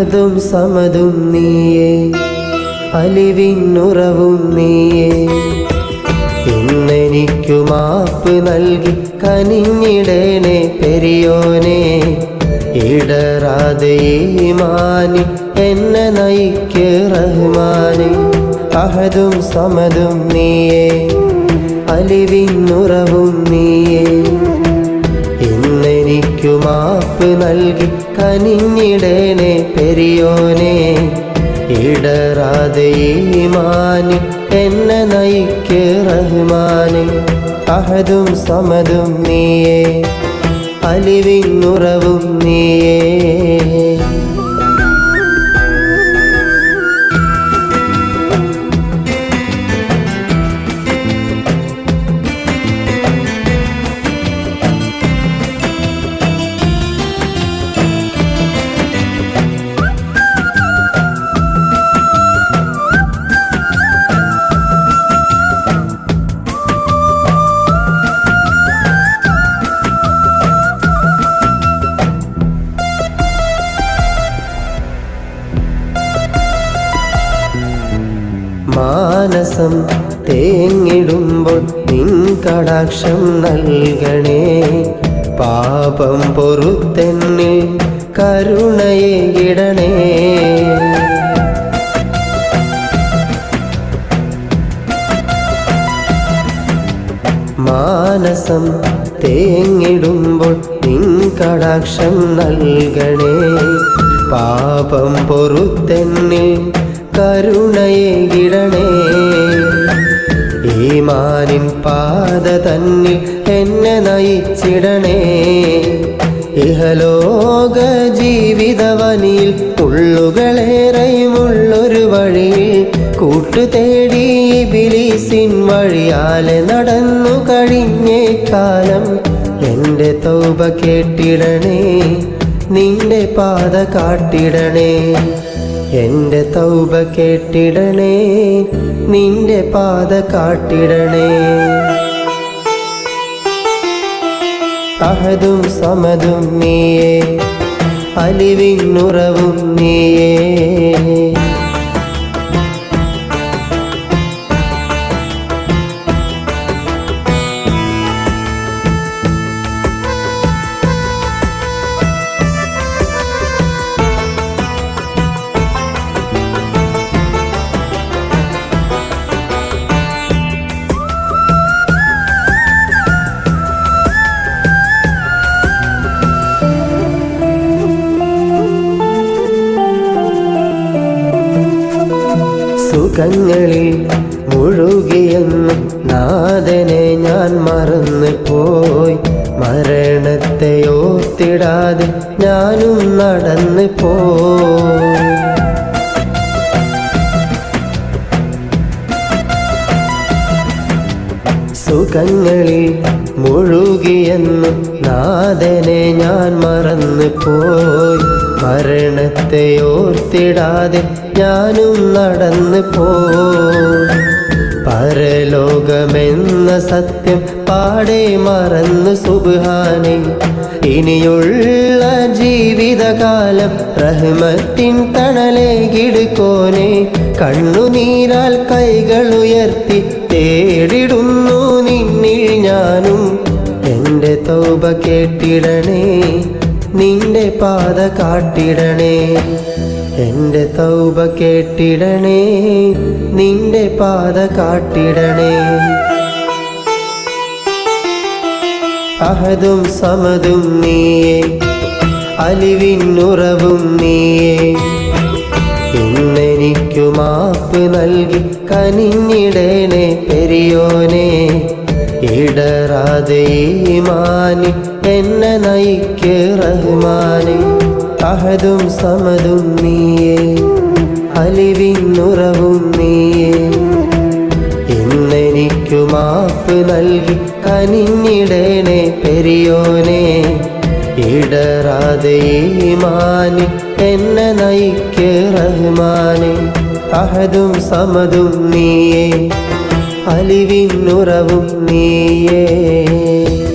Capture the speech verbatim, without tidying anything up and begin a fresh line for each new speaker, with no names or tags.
അഹദും സമദും നീയേ, അലിവിന്നുറവും നീയേ. ഇന്നെനിക്കു മാപ്പ് നൽകി കനിഞ്ഞിടേണേ പെരിയോനെ, ഇടറാതെ ഈമാനിൽ എന്നെ നയിക്ക് റഹ്മാനെ. അഹദും സമദും നീയേ, അലിവിന്നുറവും നീയേ. ഇന്നെനിക്കു മാപ്പ് നൽകി കനിഞ്ഞിടേണേ പെരിയോനെ, ഇടറാതെ ഈമാനിൽ എന്നെ നയിക്ക് റഹ്മാനെ. അഹദും സമദും നീയേ, അലിവിന്നുറവും നീയേ. മാനസം തേങ്ങിടുമ്പോൾ നിൻ കടാക്ഷം നൽകണേ, പാപം പൊറുത്തെന്നിൽ കരുണയേകിടണേ. മാനസം തേങ്ങിടുമ്പോൾ നിൻ കടാക്ഷം നൽകണേ, പാപം പൊറുത്തെന്നിൽ കരുണയേകിടണേ. ഈമാനിൻ പാത തന്നിൽ എന്നെ നയിച്ചിടണേ. ഇഹലോക ജീവിതവനിൽ മുള്ളുകളേറെയുമുള്ളൊരു വഴിയിൽ കൂട്ടുതേടി ഇബ്ലീസിൻ വഴിയാലെ നടന്നു കഴിഞ്ഞേ കാലം. എൻ്റെ തൗബ കേട്ടിടണേ, നിന്റെ പാത കാട്ടിടണേ. എൻ്റെ തൗബ കേട്ടിടണേ, നിന്റെ പാത കാട്ടിടണേ. അഹദും സമദും നീയേ, അലിവിന്നുറവും നീയേ. സുഖങ്ങളിൽ മുഴുകിയെന്നും നാഥനെ ഞാൻ മറന്നു പോയി. മരണത്തെ ഓർത്തിടാതെ ഞാനും നടന്നു പോയി. സുഖങ്ങളിൽ മുഴുകിയെന്നും നാഥനെ ഞാൻ മറന്നു പോയി. മരണത്തെ ഓർത്തിടാതെ ഞാനും നടന്നു പോയി. പരലോകമെന്ന സത്യം പാടെ മറന്നു സുബ്ഹാനേ. ഇനിയുള്ള ജീവിതകാലം റഹ്മത്തിൻ തണലേകിടുക്കോനെ. കണ്ണുനീരാൽ കൈകൾ ഉയർത്തി തേടിടുന്നു നിന്നിൽ ഞാനും. എൻ്റെ തൗബ കേട്ടിടണേ, നിന്റെ പാത കാട്ടിടണേ. എൻ്റെ തൗബ കേട്ടിടണേ, നിന്റെ പാത കാട്ടിടണേ. അഹദും സമദും നീയേ, അലിവിന്നുറവും നീയേ. ഇന്നെനിക്കു മാപ്പ് നൽകി കനിഞ്ഞിടേണേ പെരിയോനെ, ഇടറാതെ ഈമാനിൽ എന്നെ നയിക്ക് റഹ്മാനെ. അഹദും സമദും നീയേ, അലിവിന്നുറവും നീയേ. ഇന്നെനിക്കു മാപ്പ് നൽകി കനിഞ്ഞിടേണേ പെരിയോനെ, ഇടറാതെ ഈമാനിൽ എന്നെ നയിക്ക് റഹ്മാനെ. അഹദും സമദും നീയേ, അലിവിന്നുറവും നീയേ.